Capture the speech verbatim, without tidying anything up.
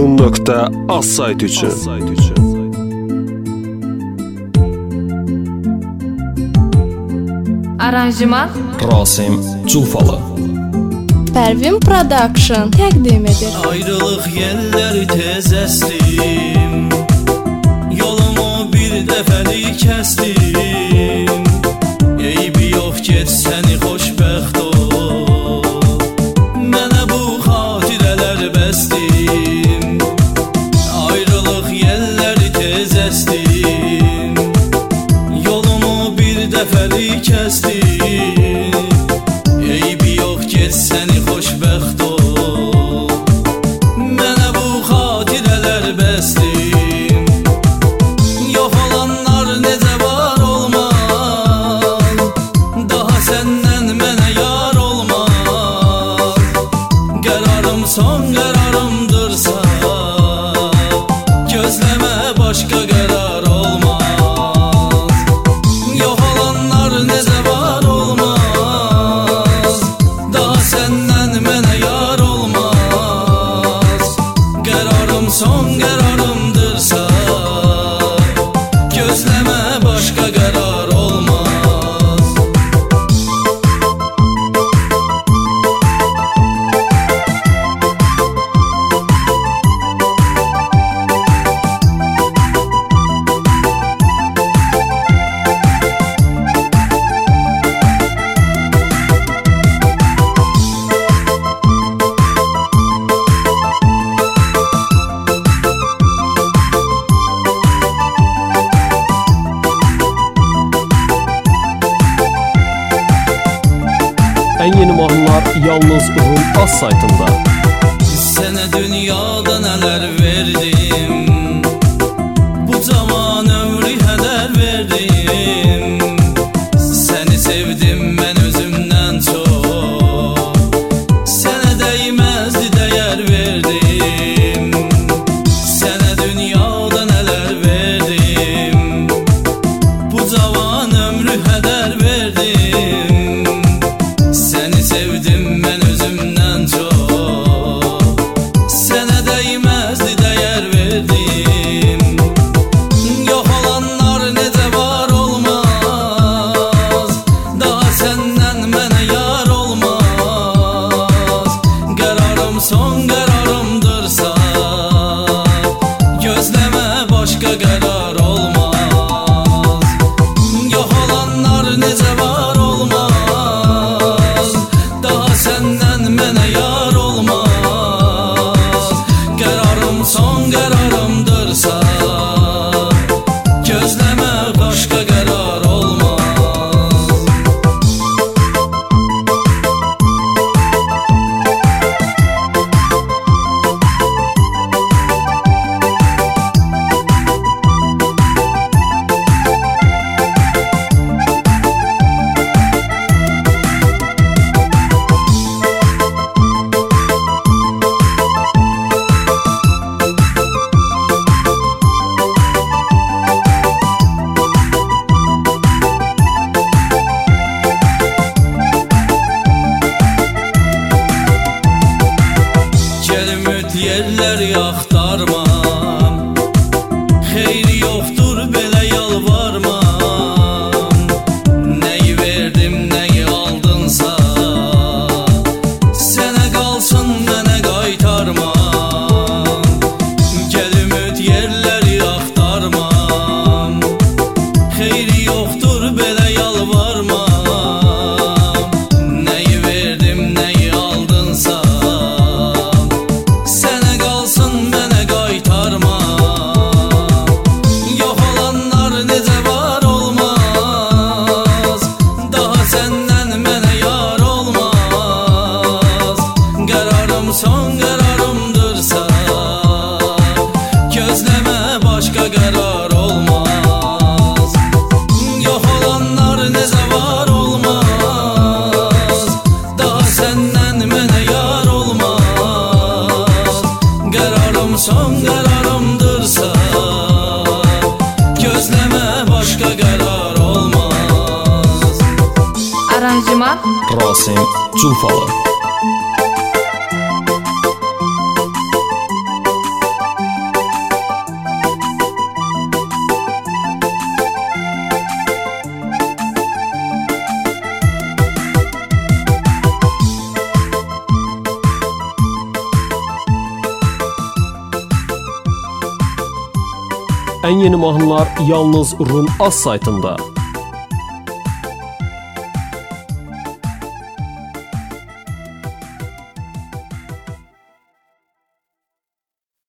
ruhun nöqtə az sayt üçün. Aranjman Rasim Culfalı. Pərvin Production təqdim edir. Ayrılıq yelləri tez əsdim, yolumu bir dəfəlik kəsdim. Eybi yox get səni xoşbəxt ol, mənə bu xatirələr bəsdim. Ayrılıq yelləri tez əsdim, yolumu bir dəfəlik kəsdim. Eybi yox get səni xoşbəxt ol, mənə bu xatirələr bəsdim. Yox olanlar necə var olmaz, daha səndən mənə yar olmaz. Qərarım son qərarımdırsa, gözləmə başqa qərar olmaz. Yox olanlar necə var olmaz, daha səndən mənə yar olmaz. Qərarım son qərarımdırsa, gözləmə başqa qərar olmaz. Ən yeni mahnılar yalnız Rum Az saytında. Sənə dünyada nələr verdim, bu cavan ömrü hədər verdim. Səni sevdim mən özümdən çox, sənə dəyməzdi dəyər verdim. Sənə dünyada nələr verdim, bu cavan ömrü hədər verdim. Səni sevdim mən özümdən çox, sənə dəyməzdi dəyər verdim. Yox olanlar necə var olmaz, daha səndən mənə yar olmaz. Qərarım son qərarımdırsa, gözləmə başqa qərar olmaz. Yox olanlar necə var olmaz, daha səndən mənə yar olmaz. Qərarım son qərarımdırsa, gözləmə başqa qərar olmaz. Gəlmüt yerləri axtarmam, xeyri yoxdur belə yalvarmam. Nəyi verdim, nəyi aldınsa, sənə qalsın mənə qaytarmam. Gəlmüt yerləri axtarmam, xeyri yoxdur belə yalvarmam. Nəyi verdim, nəyi aldınsa, sənə qalsın mənə qaytarmam. Yox olanlar necə var olmaz, daha səndən mənə yar olmaz. Qərarım son qərarımdırsa, gözləmə başqa qərar olmaz. Yox olanlar necə var olmaz, daha səndən mənə yar olmaz. Qərarım son qərarımdırsa, gözləmə başqa qərar olmaz. aranjman Rasim Culfalı. Ən yeni mahnılar yalnız Rum Az saytında.